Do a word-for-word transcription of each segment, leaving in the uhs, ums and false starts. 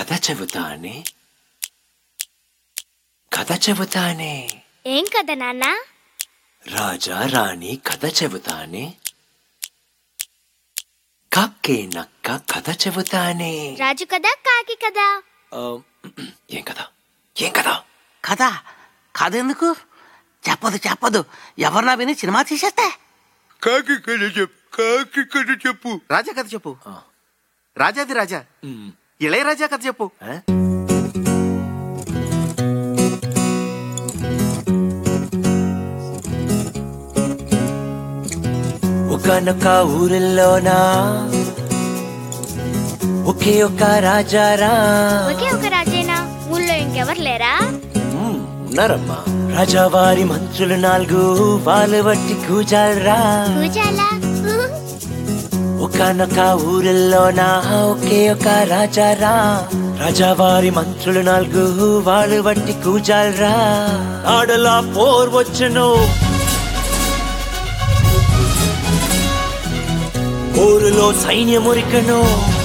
కథ చెబుతానే కథ చెబుతానే ఏం కథ నాన్న? రాజా రాణి కథ చెబుతానే కాకే నక్క కథ చెబుతానే. రాజు కదా కాకి కదా? ఏం కదా ఏం కదా కదా కథ ఎందుకు చెప్పదు చెప్పదు ఎవరన్నా విని సినిమా తీసేస్తే. కాకి కథ చెప్పు కాకి కథ చెప్పు రాజా కథ చెప్పు. రాజాది రాజా ఇళయరాజా కథ చెప్పు. ఒకనొక ఊరిలోనా ఒకే ఒక రాజారా. ఒకే ఒక రాజేనా? ఊళ్ళో ఇంకెవరు లేరా? ఉన్నారమ్మా. రాజావారి మంత్రులు నాలుగు వాళ్ళు బట్టి కూజాలరా. కూజాలా? ఒకనొక ఊరిలోనా ఒకే ఒక రాజారా. రాజావారి మంత్రులు నాలుగు వాళ్ళు బట్టి కూజాలరా. ఆడలా పోర్ వచ్చను ఊరులో సైన్యమురికను.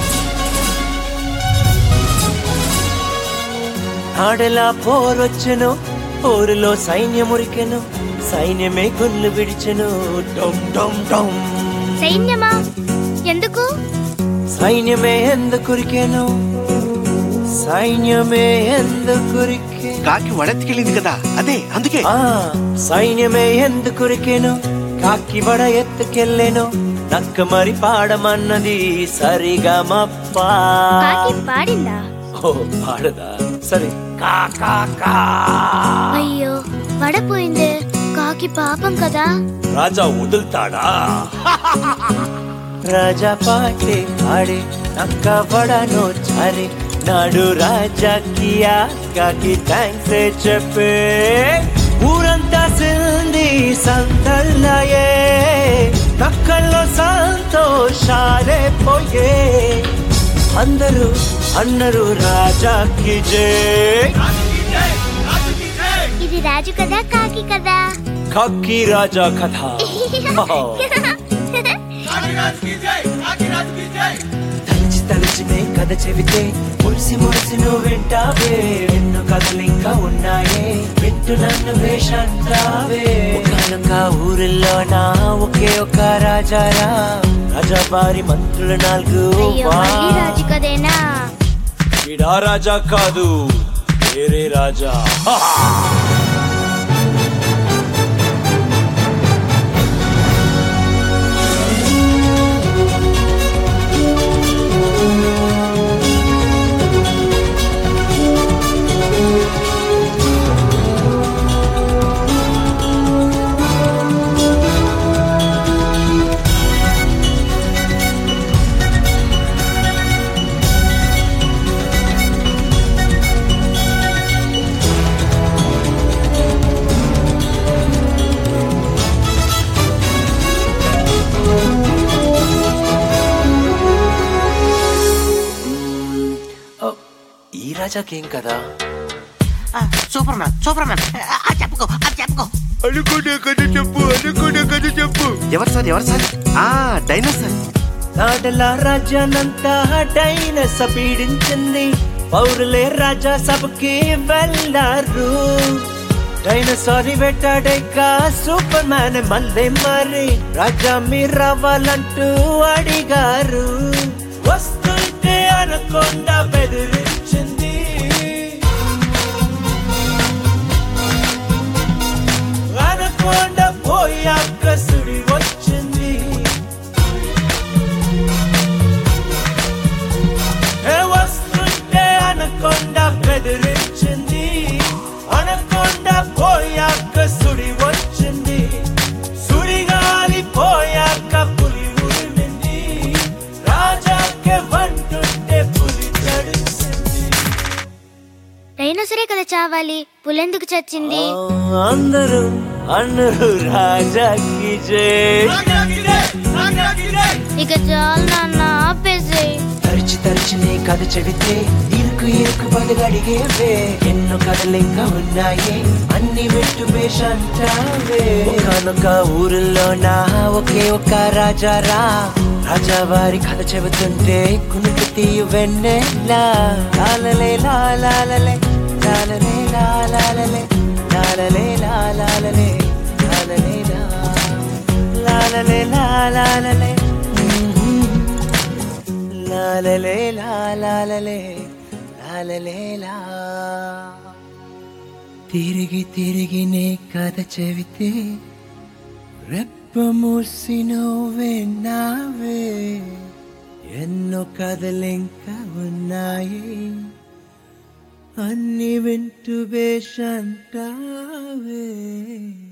ఆడలా పోరొచ్చెను ఊరులో సైన్యమురికెను. సైన్యమే గుళ్ళు విడిచెను డొమ్ డొమ్ డొమ్. సైన్యమా? ఎందుకు? సైన్యమే ఎందుకురికెను సైన్యమే ఎందుకురికె. కాకి వడెత్తికెళ్ళింది కదా అదే అందుకే. ఆ సైన్యమే ఎందుకురికెను కాకి వడ ఎత్తుకెళ్ళెను. నక్క మరి పాడమన్నది సరిగా మప్పా. కాకి పాడిందా? ఓ పాడదా? సరే కా కా కా. అయ్యో పడపోయిందే. కాకి పాపం కదా. రాజా వదులుతాడా? రాజా పాటే పాడే నక్క పడను చారే. నాడు రాజాకి కాకి థ్యాంక్స్ చెప్పే. ఊరంతా సింది సందల్లయే. నక్కల్లో సంతోషాలే పోయే. అందరూ అన్నరు రాజాకి జై. ఇది రాజు కదా కాకి కదా? కాకి రాజా కథ. తలిచి తలిచి నే కథ చెబితే మురిసి మురిసి నువ్వు వింటావే. ఎన్నో కథలు ఇంకా ఉన్నాయే వింటూ నన్ను వేషంటావే. ఒకనొక ఊరిలోనా ఒకే ఒక రాజారా. రాజావారి మంత్రులు నాలుగు. రాజు కదేనా? వీడా రాజా కాదు వేరే రాజా. ఈ రాజాకేం కదా? సూపర్ మ్యాన్ సూపర్ మ్యాన్ చెప్పుకో అది చెప్పుకో. అనుకునే కథ చెప్పు అనుకునే కథ చెప్పు. ఎవరు సార్ ఎవరు సార్? ఆ డైనోసార్. నాడల రాజ్యానంతా డైనస పీడించింది. పౌరులే రాజా సభకి వెళ్ళారు. డైనోసారి వెట్టాడేక సూపర్ మ్యాన్ మళ్ళీ మరి రాజా మీరు రావాలంటూ అడిగారు. వస్తుంటే అనకొండ బెదిరించింది. అనకొండ పోయాక సుడి వచ్చింది. వస్తుంటే అనకొండ బెదిరించింది. అనకొండ పోయాక సుడి వచ్చింది. సుడిగాలి పోయాక పులి ఉరిమింది. రాజాకే వంటుంటే పులి చడిసింది. డైనోసరే కదా చావాలి, పులెందుకు చచ్చింది? అందరూ అన్నరు రాజాకి జై. ఇక చాలు నాన్న ఆపేసి. తరిచి తరిచి నీ కథ చెబితే ఇరుకు ఇరుకు బదులడిగేవే. ఎన్నో కథలు ఇంకా ఉన్నాయి అన్ని వింటూ వేషంటావే. ఒకనొక ఊరిలోనా ఒకే ఒక రాజారా. రాజావారి కథ చెబుతుంటే కునుకు తీయు వెన్నెలా లాలలే లాలలే లాలలే లాలలే లాలలే లాలలే లాలలే లాలలే లాలలే లాలలే లాలలే లాలలే లా తిరిగి తిరిగి నే కథ చెబితే రెప్ప మూసి నువ్వే నావే ఎన్నో కథలింకా ఉన్నాయి అన్ని వింటూ బేషంటావే